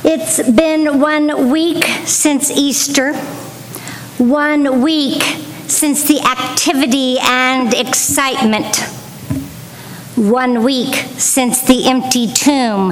It's been 1 week since Easter, 1 week since the activity and excitement, 1 week since the empty tomb,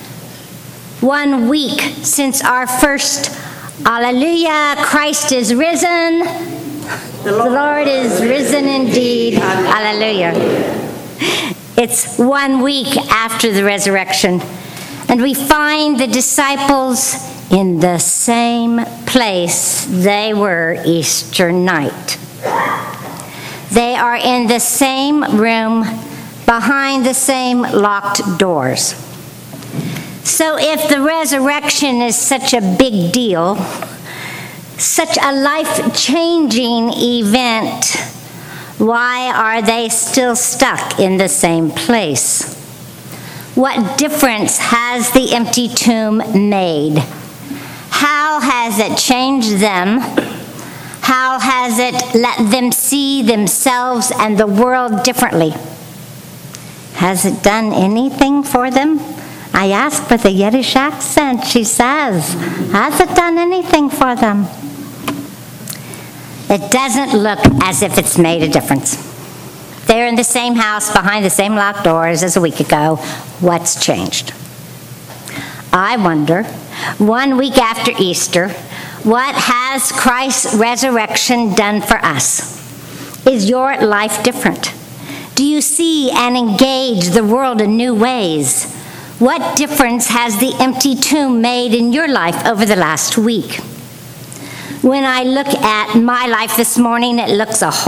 1 week since our first Alleluia, Christ is risen, the Lord is risen indeed, Alleluia. It's 1 week after the resurrection, and we find the disciples in the same place they were Easter night. They are in the same room, behind the same locked doors. So if the resurrection is such a big deal, such a life-changing event, why are they still stuck in the same place? What difference has the empty tomb made? How has it changed them? How has it let them see themselves and the world differently? Has it done anything for them? I ask with a Yiddish accent. She says, has it done anything for them? It doesn't look as if it's made a difference. They're in the same house, behind the same locked doors as a week ago. What's changed? I wonder, 1 week after Easter, what has Christ's resurrection done for us? Is your life different? Do you see and engage the world in new ways? What difference has the empty tomb made in your life over the last week? When I look at my life this morning, it looks a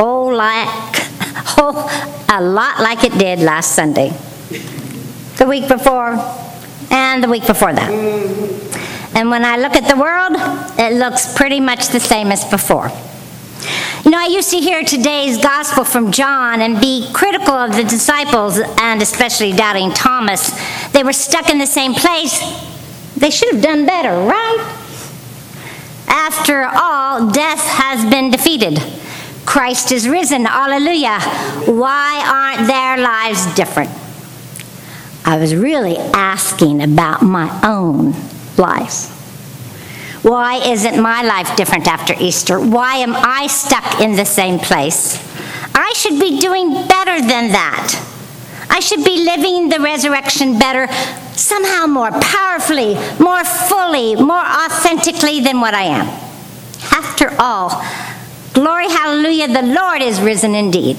lot like it did last Sunday, the week before, and the week before that. And when I look at the world, it looks pretty much the same as before. You know, I used to hear today's gospel from John and be critical of the disciples, and especially doubting Thomas. They were stuck in the same place. They should have done better, right? After all, death has been defeated. Christ is risen, hallelujah. Why aren't their lives different? I was really asking about my own life. Why isn't my life different after Easter? Why am I stuck in the same place? I should be doing better than that. I should be living the resurrection better, somehow more powerfully, more fully, more authentically than what I am. After all, glory, hallelujah, the Lord is risen indeed.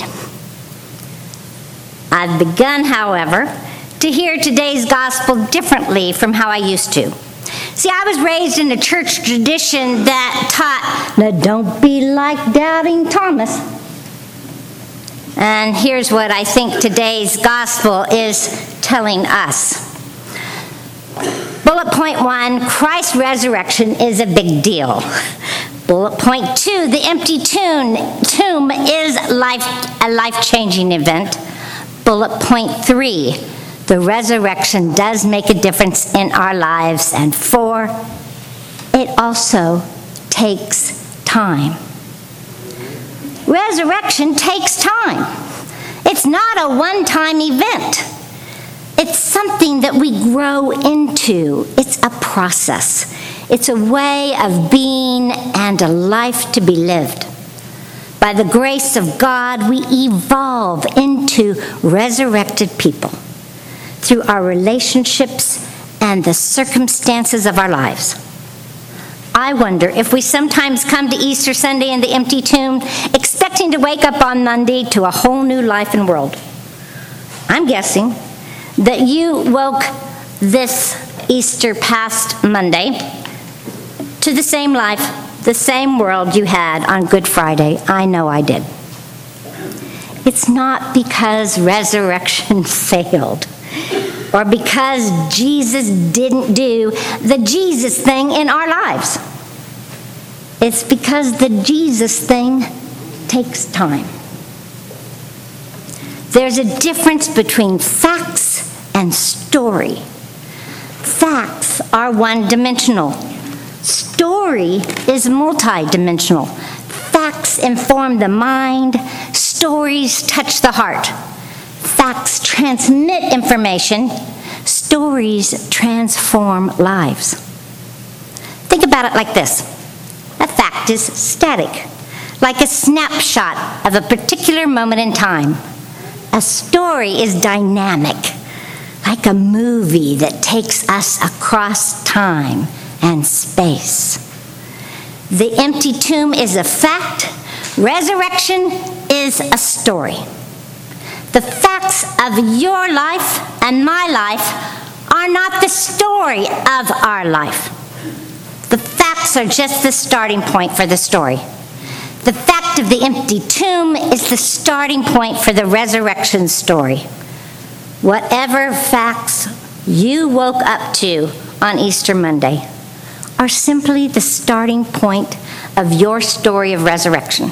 I've begun, however, to hear today's gospel differently from how I used to. See, I was raised in a church tradition that taught, now don't be like doubting Thomas. And here's what I think today's gospel is telling us. Bullet point 1, Christ's resurrection is a big deal. Bullet point 2, the empty tomb is a life-changing event. Bullet point 3, the resurrection does make a difference in our lives. And 4, it also takes time. Resurrection takes time. It's not a one-time event. It's something that we grow into. It's a process. It's a way of being and a life to be lived. By the grace of God, we evolve into resurrected people through our relationships and the circumstances of our lives. I wonder if we sometimes come to Easter Sunday in the empty tomb expecting to wake up on Monday to a whole new life and world. I'm guessing that you woke this Easter past Monday to the same life, the same world you had on Good Friday. I know I did. It's not because resurrection failed or because Jesus didn't do the Jesus thing in our lives. It's because the Jesus thing takes time. There's a difference between facts and story. Facts are one-dimensional. Story is multi-dimensional. Facts inform the mind. Stories touch the heart. Facts transmit information. Stories transform lives. Think about it like this. A fact is static, like a snapshot of a particular moment in time. A story is dynamic, like a movie that takes us across time and space. The empty tomb is a fact. Resurrection is a story. The facts of your life and my life are not the story of our life. The facts are just the starting point for the story. The fact of the empty tomb is the starting point for the resurrection story. Whatever facts you woke up to on Easter Monday are simply the starting point of your story of resurrection.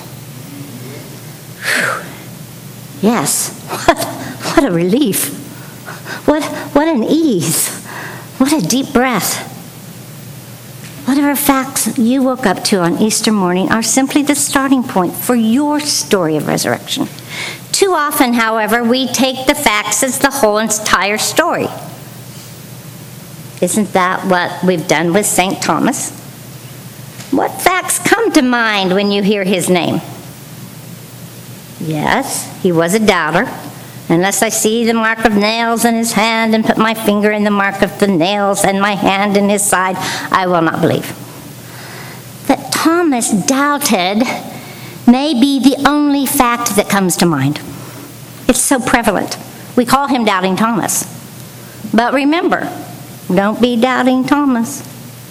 Whew. Yes, what a relief. What an ease. What a deep breath. Whatever facts you woke up to on Easter morning are simply the starting point for your story of resurrection. Too often, however, we take the facts as the whole entire story. Isn't that what we've done with St. Thomas? What facts come to mind when you hear his name? Yes, he was a doubter. Unless I see the mark of nails in his hand and put my finger in the mark of the nails and my hand in his side, I will not believe. That Thomas doubted may be the only fact that comes to mind. It's so prevalent. We call him Doubting Thomas. But remember, don't be Doubting Thomas.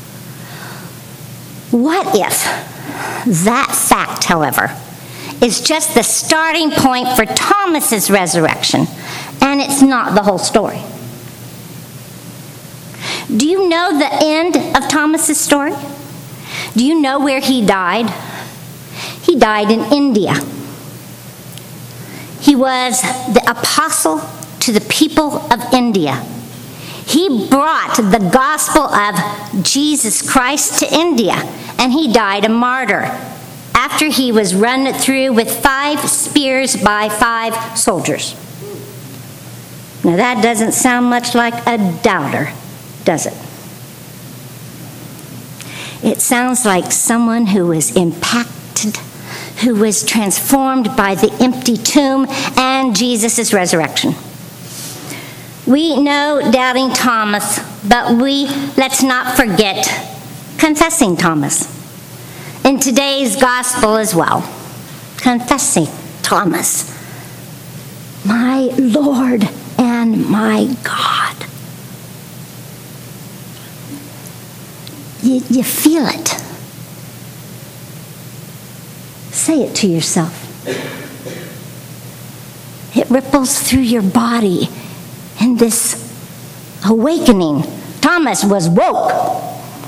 What if that fact, however, is just the starting point for Thomas's resurrection, and it's not the whole story? Do you know the end of Thomas's story? Do you know where he died? He died in India. He was the apostle to the people of India. He brought the gospel of Jesus Christ to India, and he died a martyr after he was run through with 5 spears by 5 soldiers. Now that doesn't sound much like a doubter, does it? It sounds like someone who was impacted, who was transformed by the empty tomb and Jesus' resurrection. We know Doubting Thomas, but let's not forget Confessing Thomas. In today's gospel as well, Confessing Thomas, my Lord and my God. You feel it. Say it to yourself. It ripples through your body in this awakening. Thomas was woke.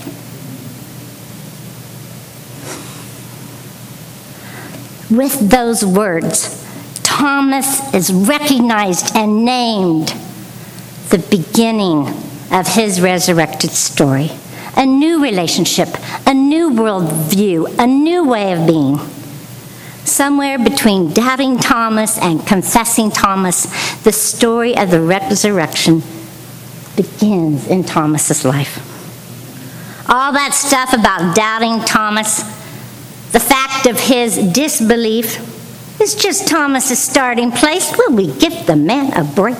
With those words, Thomas is recognized and named the beginning of his resurrected story. A new relationship, a new worldview, a new way of being. Somewhere between Doubting Thomas and Confessing Thomas, the story of the resurrection begins in Thomas's life. All that stuff about Doubting Thomas, the fact of his disbelief, is just Thomas's starting place. Will we give the man a break?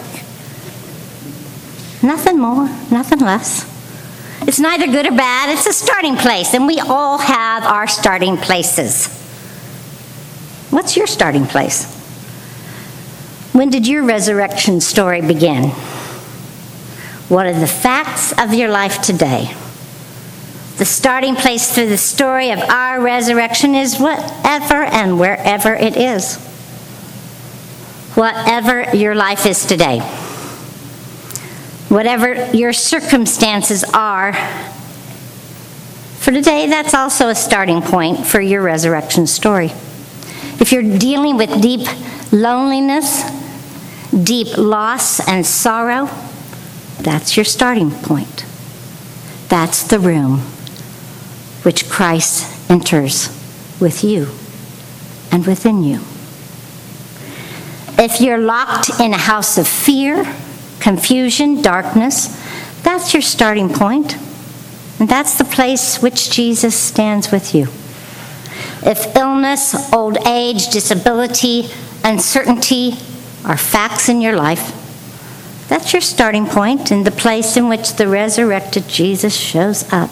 Nothing more, nothing less. It's neither good or bad. It's a starting place, and we all have our starting places. What's your starting place? When did your resurrection story begin? What are the facts of your life today? The starting place for the story of our resurrection is whatever and wherever it is. Whatever your life is today. Whatever your circumstances are, for today, that's also a starting point for your resurrection story. If you're dealing with deep loneliness, deep loss and sorrow, that's your starting point. That's the room which Christ enters with you and within you. If you're locked in a house of fear, confusion, darkness, that's your starting point. And that's the place which Jesus stands with you. If illness, old age, disability, uncertainty are facts in your life, that's your starting point and the place in which the resurrected Jesus shows up.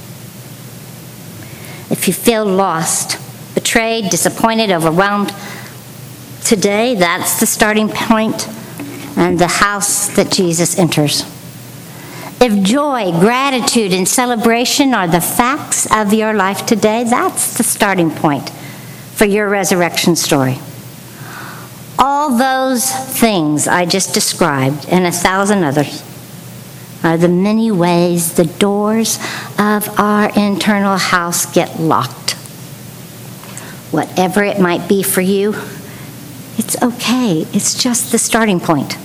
If you feel lost, betrayed, disappointed, overwhelmed, today that's the starting point and the house that Jesus enters. If joy, gratitude, and celebration are the facts of your life today, that's the starting point for your resurrection story. All those things I just described, and 1,000 others, are the many ways the doors of our internal house get locked. Whatever it might be for you, it's okay. It's just the starting point.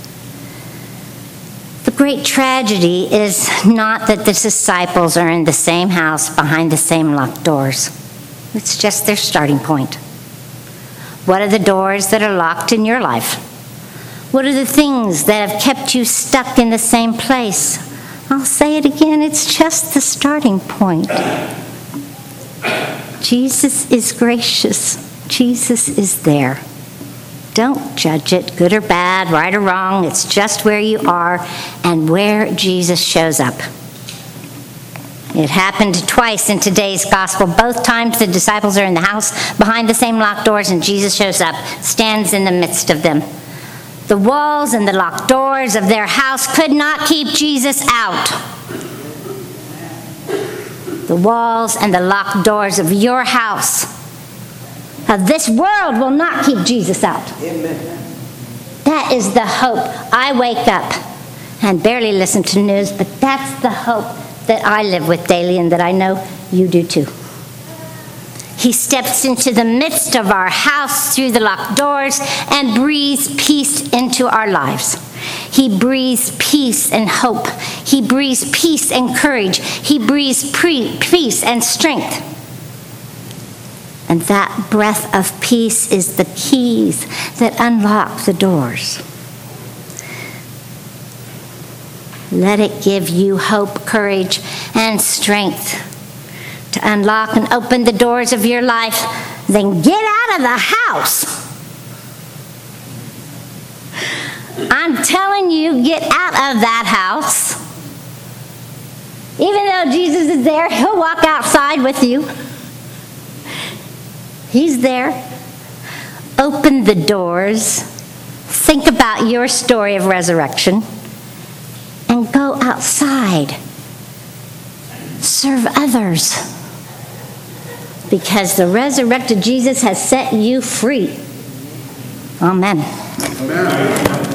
The great tragedy is not that the disciples are in the same house behind the same locked doors. It's just their starting point. What are the doors that are locked in your life? What are the things that have kept you stuck in the same place? I'll say it again, it's just the starting point. Jesus is gracious. Jesus is there. Don't judge it, good or bad, right or wrong. It's just where you are and where Jesus shows up. It happened twice in today's gospel. Both times the disciples are in the house behind the same locked doors and Jesus shows up, stands in the midst of them. The walls and the locked doors of their house could not keep Jesus out. The walls and the locked doors of your house, of this world, will not keep Jesus out. Amen. That is the hope. I wake up and barely listen to news, but that's the hope that I live with daily and that I know you do too. He steps into the midst of our house through the locked doors and breathes peace into our lives. He breathes peace and hope. He breathes peace and courage. He breathes peace and strength. And that breath of peace is the keys that unlock the doors. Let it give you hope, courage, and strength to unlock and open the doors of your life. Then get out of the house. I'm telling you, get out of that house. Even though Jesus is there, he'll walk outside with you. He's there. Open the doors. Think about your story of resurrection. And go outside. Serve others. Because the resurrected Jesus has set you free. Amen. Amen.